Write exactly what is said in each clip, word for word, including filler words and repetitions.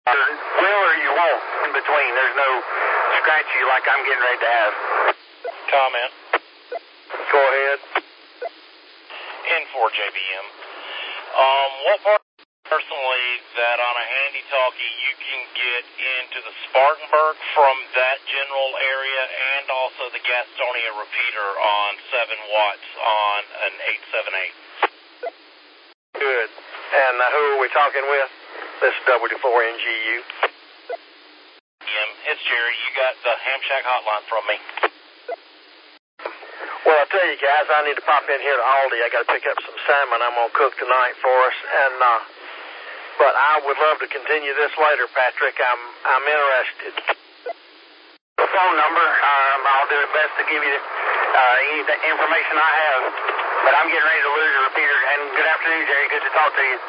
Will or you won't in between. There's no scratchy like I'm getting ready to have. Comment. Go ahead. N four J B M. Um, what part personally that on a handy talkie you can get into the Spartanburg from that general area and also the Gastonia repeater on seven watts on an eight seven eight? Good. And uh, who are we talking with? This is W four N G U. Yeah, it's Jerry. You got the Ham Shack hotline from me. Well, I tell you guys, I need to pop in here to Aldi. I got to pick up some salmon I'm going to cook tonight for us. And uh, but I would love to continue this later, Patrick. I'm I'm interested. The phone number. Um, I'll do the best to give you uh, any information I have. But I'm getting ready to lose a repeater. And good afternoon, Jerry. Good to talk to you.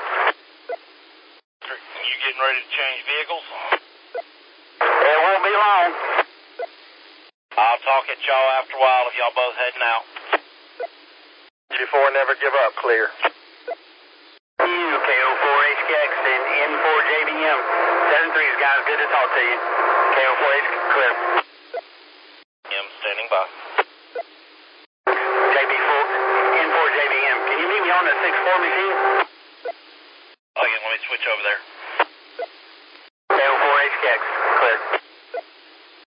You getting ready to change vehicles? It won't be long. I'll talk at y'all after a while if y'all both heading out. Before never give up, clear. You, K O four H K X and N four J B M. seven threes, guys. Good to talk to you. K O four H, clear. I'm standing by. J B four, N four J B M. Can you meet me on the six four machine? Oh, yeah, let me switch over there. K O four H K X, clear.